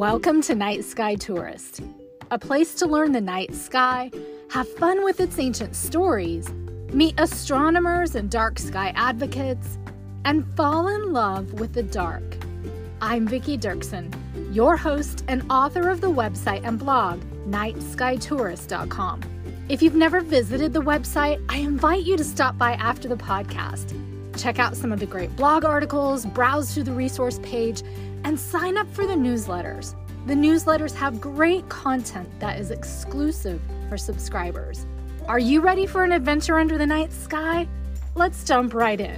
Welcome to Night Sky Tourist, a place to learn the night sky, have fun with its ancient stories, meet astronomers and dark sky advocates, and fall in love with the dark. I'm Vicki Dirksen, your host and author of the website and blog, nightskytourist.com. If you've never visited the website, I invite you to stop by after the podcast. Check out some of the great blog articles, browse through the resource page, and sign up for the newsletters. The newsletters have great content that is exclusive for subscribers. Are you ready for an adventure under the night sky? Let's jump right in.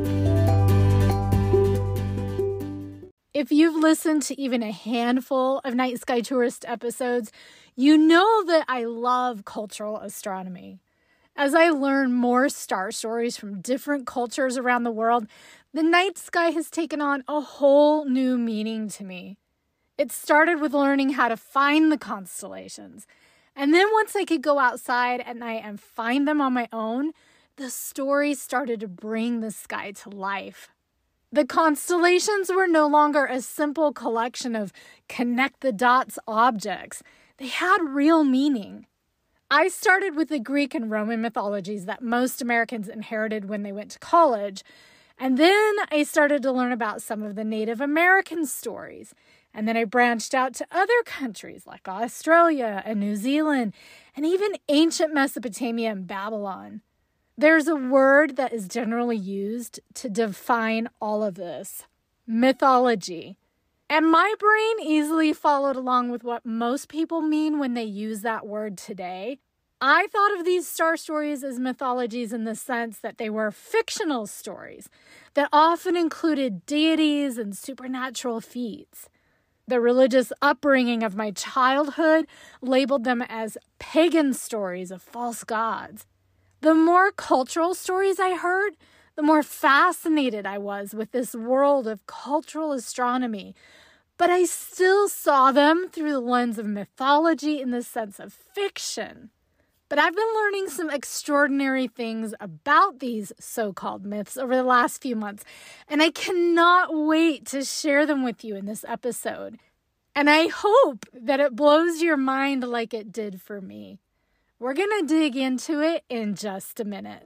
If you've listened to even a handful of Night Sky Tourist episodes, you know that I love cultural astronomy. As I learn more star stories from different cultures around the world, the night sky has taken on a whole new meaning to me. It started with learning how to find the constellations. And then once I could go outside at night and find them on my own, the stories started to bring the sky to life. The constellations were no longer a simple collection of connect-the-dots objects. They had real meaning. I started with the Greek and Roman mythologies that most Americans inherited when they went to college. And then I started to learn about some of the Native American stories. And then I branched out to other countries like Australia and New Zealand, and even ancient Mesopotamia and Babylon. There's a word that is generally used to define all of this: mythology. And my brain easily followed along with what most people mean when they use that word today. I thought of these star stories as mythologies in the sense that they were fictional stories that often included deities and supernatural feats. The religious upbringing of my childhood labeled them as pagan stories of false gods. The more cultural stories I heard, the more fascinated I was with this world of cultural astronomy. But I still saw them through the lens of mythology in the sense of fiction. But I've been learning some extraordinary things about these so-called myths over the last few months, and I cannot wait to share them with you in this episode. And I hope that it blows your mind like it did for me. We're going to dig into it in just a minute.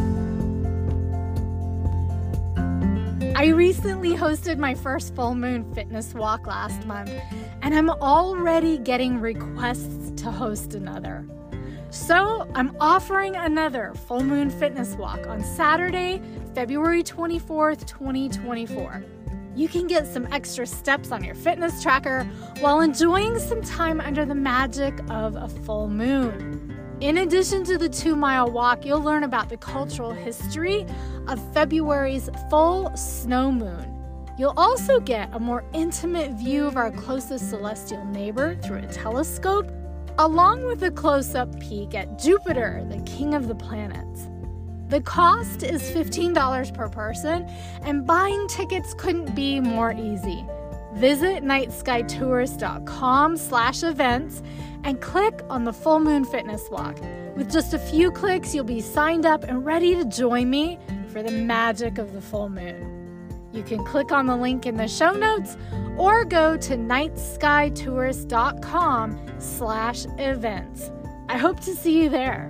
I recently hosted my first full moon fitness walk last month, and I'm already getting requests to host another. So I'm offering another full moon fitness walk on Saturday, February 24th, 2024. You can get some extra steps on your fitness tracker while enjoying some time under the magic of a full moon. In addition to the 2-mile walk, you'll learn about the cultural history of February's full snow moon. You'll also get a more intimate view of our closest celestial neighbor through a telescope, along with a close-up peek at Jupiter, the king of the planets. The cost is $15 per person, and buying tickets couldn't be more easy. Visit nightskytourist.com/events and click on the Full Moon Fitness Walk. With just a few clicks, you'll be signed up and ready to join me for the magic of the full moon. You can click on the link in the show notes or go to nightskytourist.com/events. I hope to see you there.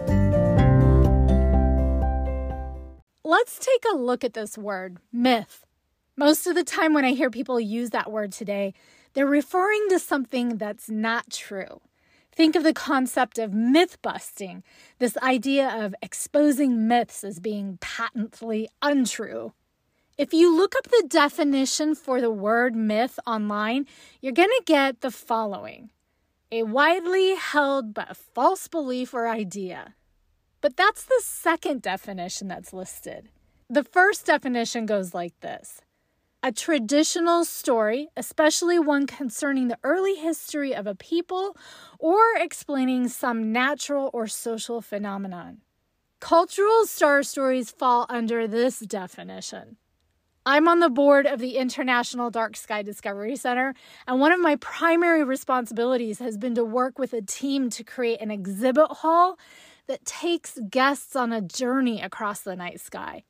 Let's take a look at this word, myth. Most of the time when I hear people use that word today, they're referring to something that's not true. Think of the concept of myth busting, this idea of exposing myths as being patently untrue. If you look up the definition for the word myth online, you're going to get the following: a widely held but false belief or idea. But that's the second definition that's listed. The first definition goes like this: a traditional story, especially one concerning the early history of a people or explaining some natural or social phenomenon. Cultural star stories fall under this definition. I'm on the board of the International Dark Sky Discovery Center, and one of my primary responsibilities has been to work with a team to create an exhibit hall that takes guests on a journey across the night sky.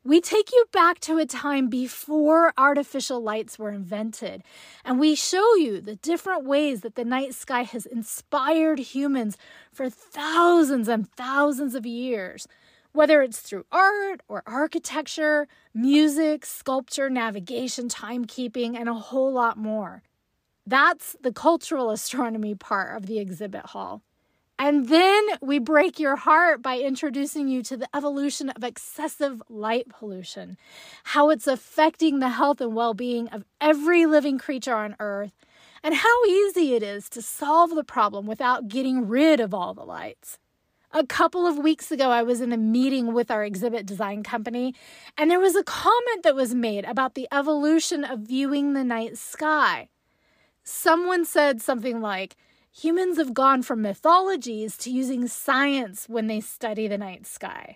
We take you back to a time before artificial lights were invented, and we show you the different ways that the night sky has inspired humans for thousands and thousands of years, whether it's through art or architecture, music, sculpture, navigation, timekeeping, and a whole lot more. That's the cultural astronomy part of the exhibit hall. And then we break your heart by introducing you to the evolution of excessive light pollution, how it's affecting the health and well-being of every living creature on Earth, and how easy it is to solve the problem without getting rid of all the lights. A couple of weeks ago, I was in a meeting with our exhibit design company, and there was a comment that was made about the evolution of viewing the night sky. Someone said something like, humans have gone from mythologies to using science when they study the night sky.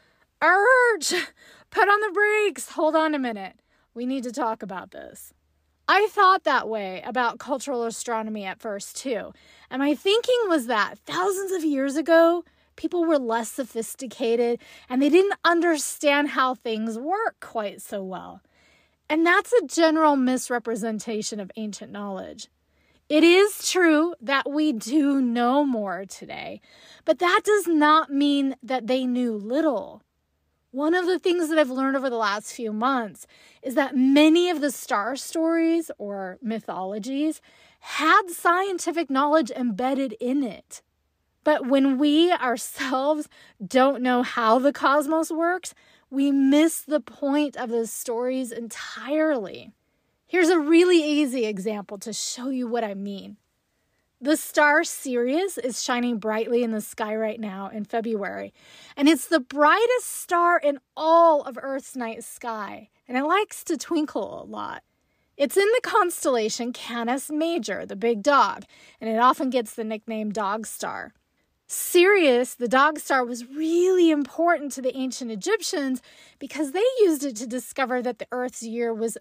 Urge! Put on the brakes! Hold on a minute. We need to talk about this. I thought that way about cultural astronomy at first, too. And my thinking was that thousands of years ago, people were less sophisticated and they didn't understand how things work quite so well. And that's a general misrepresentation of ancient knowledge. It is true that we do know more today, but that does not mean that they knew little. One of the things that I've learned over the last few months is that many of the star stories or mythologies had scientific knowledge embedded in it. But when we ourselves don't know how the cosmos works, we miss the point of the stories entirely. Here's a really easy example to show you what I mean. The star Sirius is shining brightly in the sky right now in February, and it's the brightest star in all of Earth's night sky, and it likes to twinkle a lot. It's in the constellation Canis Major, the big dog, and it often gets the nickname Dog Star. Sirius, the dog star, was really important to the ancient Egyptians because they used it to discover that the Earth's year was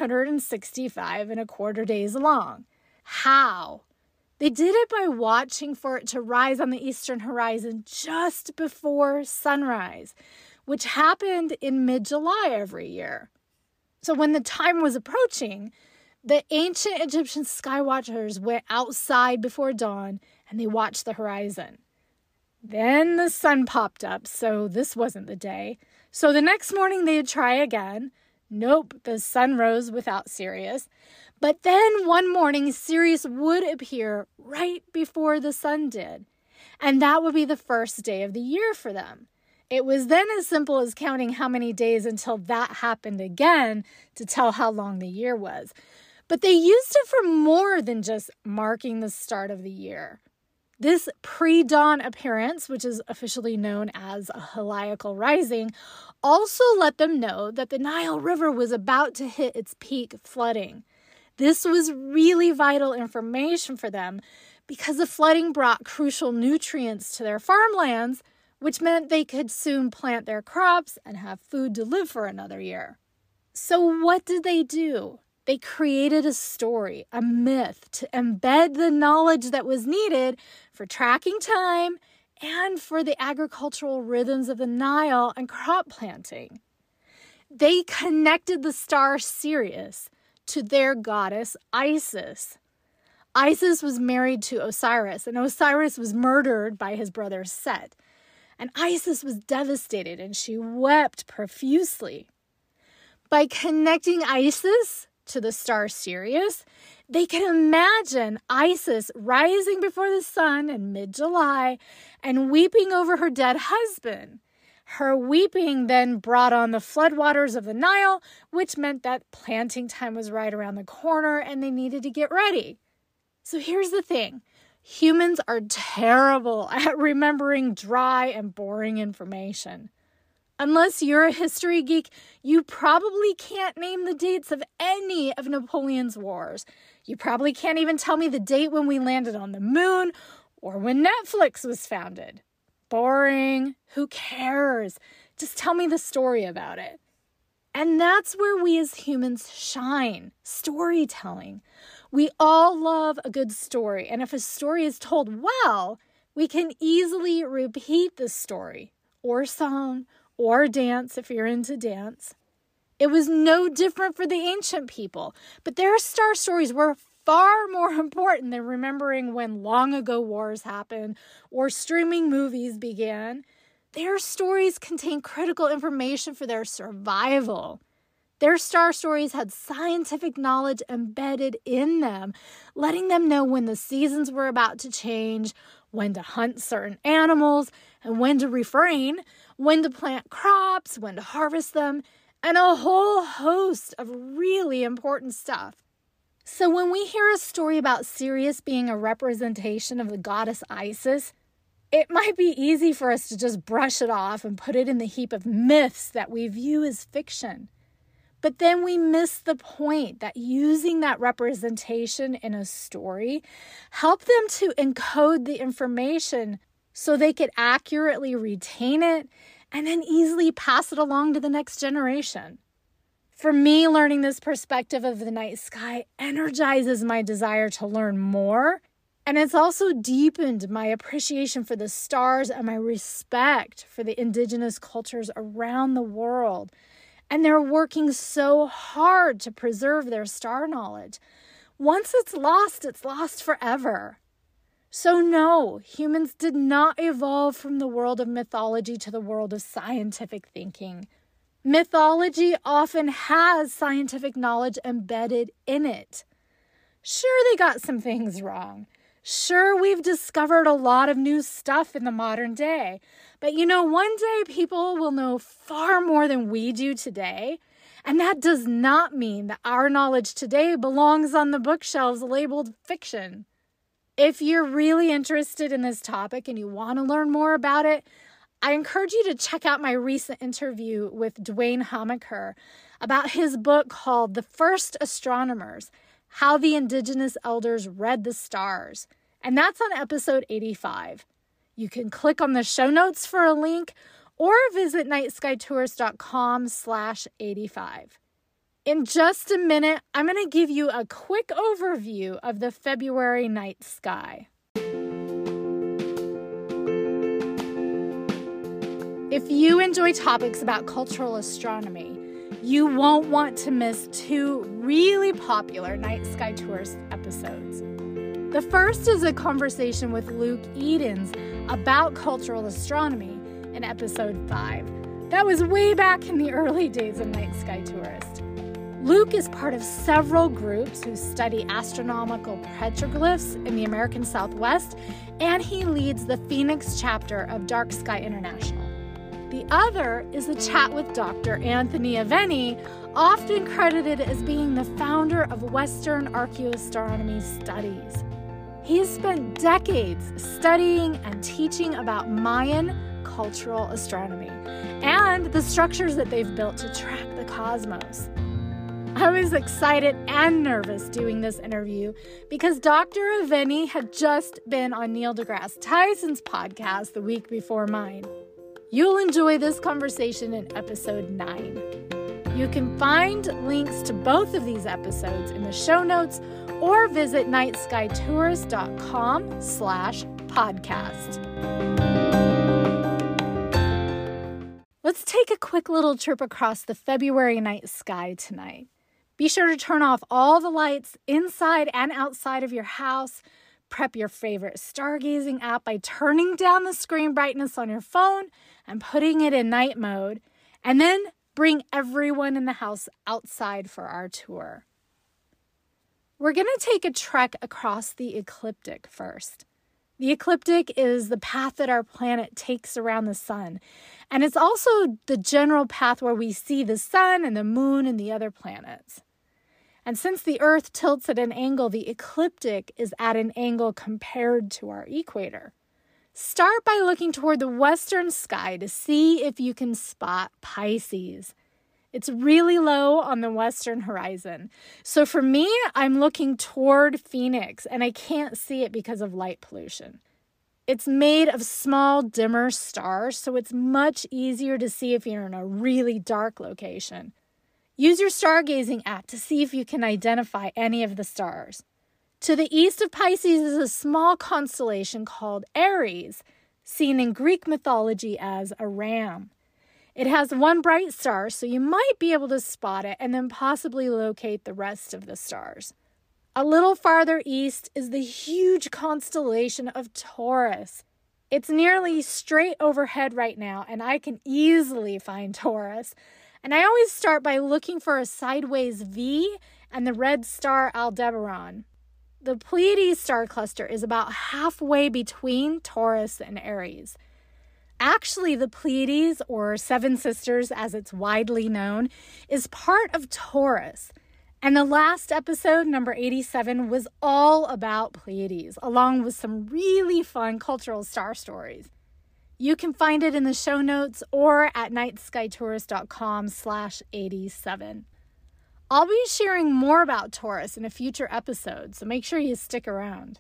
365 and a quarter days long. How? They did it by watching for it to rise on the eastern horizon just before sunrise, which happened in mid-July every year. So when the time was approaching, the ancient Egyptian sky watchers went outside before dawn and they watched the horizon. Then the sun popped up, so this wasn't the day. So the next morning they'd try again. Nope, the sun rose without Sirius. But then one morning Sirius would appear right before the sun did. And that would be the first day of the year for them. It was then as simple as counting how many days until that happened again to tell how long the year was. But they used it for more than just marking the start of the year. This pre-dawn appearance, which is officially known as a heliacal rising, also let them know that the Nile River was about to hit its peak flooding. This was really vital information for them because the flooding brought crucial nutrients to their farmlands, which meant they could soon plant their crops and have food to live for another year. So what did they do? They created a story, a myth, to embed the knowledge that was needed for tracking time and for the agricultural rhythms of the Nile and crop planting. They connected the star Sirius to their goddess Isis. Isis was married to Osiris, and Osiris was murdered by his brother Set. And Isis was devastated, and she wept profusely. By connecting Isis to the star Sirius, they can imagine Isis rising before the sun in mid-July and weeping over her dead husband. Her weeping then brought on the floodwaters of the Nile, which meant that planting time was right around the corner and they needed to get ready. So here's the thing. Humans are terrible at remembering dry and boring information. Unless you're a history geek, you probably can't name the dates of any of Napoleon's wars. You probably can't even tell me the date when we landed on the moon or when Netflix was founded. Boring. Who cares? Just tell me the story about it. And that's where we as humans shine. Storytelling. We all love a good story. And if a story is told well, we can easily repeat the story or song or dance if you're into dance. It was no different for the ancient people, but their star stories were far more important than remembering when long ago wars happened or streaming movies began. Their stories contain critical information for their survival. Their star stories had scientific knowledge embedded in them, letting them know when the seasons were about to change, when to hunt certain animals, and when to refrain, when to plant crops, when to harvest them, and a whole host of really important stuff. So when we hear a story about Sirius being a representation of the goddess Isis, it might be easy for us to just brush it off and put it in the heap of myths that we view as fiction. But then we miss the point that using that representation in a story helped them to encode the information so they could accurately retain it and then easily pass it along to the next generation. For me, learning this perspective of the night sky energizes my desire to learn more, and it's also deepened my appreciation for the stars and my respect for the indigenous cultures around the world. And they're working so hard to preserve their star knowledge. Once it's lost forever. So no, humans did not evolve from the world of mythology to the world of scientific thinking. Mythology often has scientific knowledge embedded in it. Sure, they got some things wrong. Sure, we've discovered a lot of new stuff in the modern day. But one day people will know far more than we do today. And that does not mean that our knowledge today belongs on the bookshelves labeled fiction. If you're really interested in this topic and you want to learn more about it, I encourage you to check out my recent interview with Duane Hamaker about his book called The First Astronomers, How the Indigenous Elders Read the Stars. And that's on episode 85. You can click on the show notes for a link or visit nightskytourist.com/85. In just a minute, I'm going to give you a quick overview of the February night sky. If you enjoy topics about cultural astronomy, you won't want to miss two really popular Night Sky Tourist episodes. The first is a conversation with Luke Edens about cultural astronomy in episode 5. That was way back in the early days of Night Sky Tourist. Luke is part of several groups who study astronomical petroglyphs in the American Southwest, and he leads the Phoenix chapter of Dark Sky International. The other is a chat with Dr. Anthony Aveni, often credited as being the founder of Western archaeoastronomy studies. He has spent decades studying and teaching about Mayan cultural astronomy and the structures that they've built to track the cosmos. I was excited and nervous doing this interview because Dr. Aveni had just been on Neil deGrasse Tyson's podcast the week before mine. You'll enjoy this conversation in episode 9. You can find links to both of these episodes in the show notes or visit nightskytourist.com/podcast. Let's take a quick little trip across the February night sky tonight. Be sure to turn off all the lights inside and outside of your house. Prep your favorite stargazing app by turning down the screen brightness on your phone and putting it in night mode, and then bring everyone in the house outside for our tour. We're going to take a trek across the ecliptic first. The ecliptic is the path that our planet takes around the sun, and it's also the general path where we see the sun and the moon and the other planets. And since the Earth tilts at an angle, the ecliptic is at an angle compared to our equator. Start by looking toward the western sky to see if you can spot Pisces. It's really low on the western horizon. So for me, I'm looking toward Phoenix, and I can't see it because of light pollution. It's made of small, dimmer stars, so it's much easier to see if you're in a really dark location. Use your stargazing app to see if you can identify any of the stars. To the east of Pisces is a small constellation called Aries, seen in Greek mythology as a ram. It has one bright star, so you might be able to spot it and then possibly locate the rest of the stars. A little farther east is the huge constellation of Taurus. It's nearly straight overhead right now, and I can easily find Taurus. And I always start by looking for a sideways V and the red star Aldebaran. The Pleiades star cluster is about halfway between Taurus and Aries. Actually, the Pleiades, or Seven Sisters as it's widely known, is part of Taurus. And the last episode, number 87, was all about Pleiades, along with some really fun cultural star stories. You can find it in the show notes or at nightskytourist.com/87. I'll be sharing more about Taurus in a future episode, so make sure you stick around.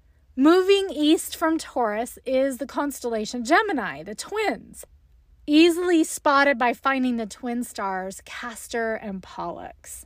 Moving east from Taurus is the constellation Gemini, the twins, easily spotted by finding the twin stars Castor and Pollux.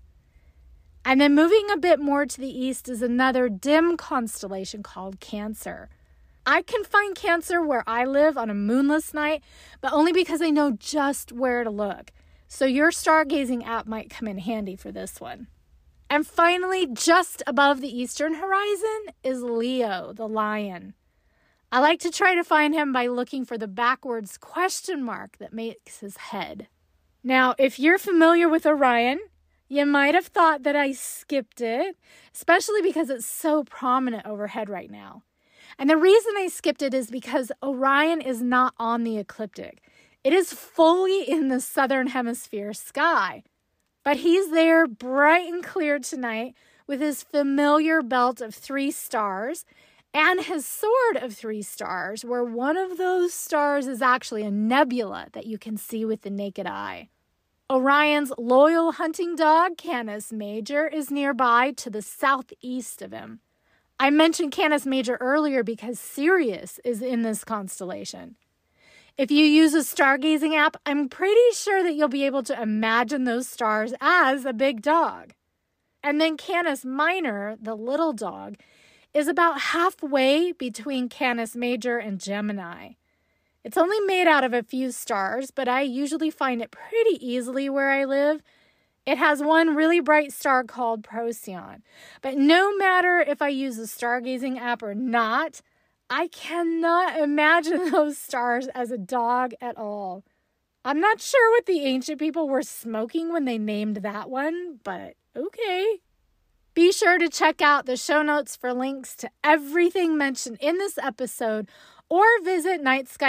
And then moving a bit more to the east is another dim constellation called Cancer. I can find Cancer where I live on a moonless night, but only because I know just where to look. So your stargazing app might come in handy for this one. And finally, just above the eastern horizon is Leo, the lion. I like to try to find him by looking for the backwards question mark that makes his head. Now, if you're familiar with Orion, you might have thought that I skipped it, especially because it's so prominent overhead right now. And the reason I skipped it is because Orion is not on the ecliptic. It is fully in the southern hemisphere sky. But he's there bright and clear tonight with his familiar belt of 3 stars and his sword of 3 stars, where one of those stars is actually a nebula that you can see with the naked eye. Orion's loyal hunting dog, Canis Major, is nearby to the southeast of him. I mentioned Canis Major earlier because Sirius is in this constellation. If you use a stargazing app, I'm pretty sure that you'll be able to imagine those stars as a big dog. And then Canis Minor, the little dog, is about halfway between Canis Major and Gemini. It's only made out of a few stars, but I usually find it pretty easily where I live. It has one really bright star called Procyon. But no matter if I use a stargazing app or not, I cannot imagine those stars as a dog at all. I'm not sure what the ancient people were smoking when they named that one, but okay. Be sure to check out the show notes for links to everything mentioned in this episode or visit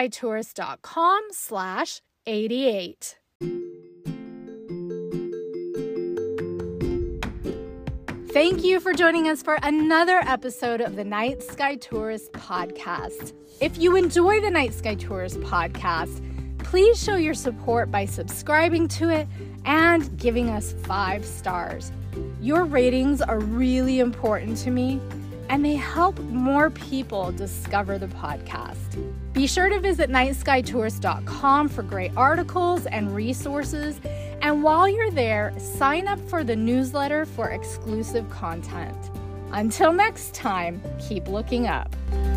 nightskytourist.com/88. Thank you for joining us for another episode of the Night Sky Tourist podcast. If you enjoy the Night Sky Tourist podcast, please show your support by subscribing to it and giving us 5 stars. Your ratings are really important to me, and they help more people discover the podcast. Be sure to visit nightskytourist.com for great articles and resources. And while you're there, sign up for the newsletter for exclusive content. Until next time, keep looking up.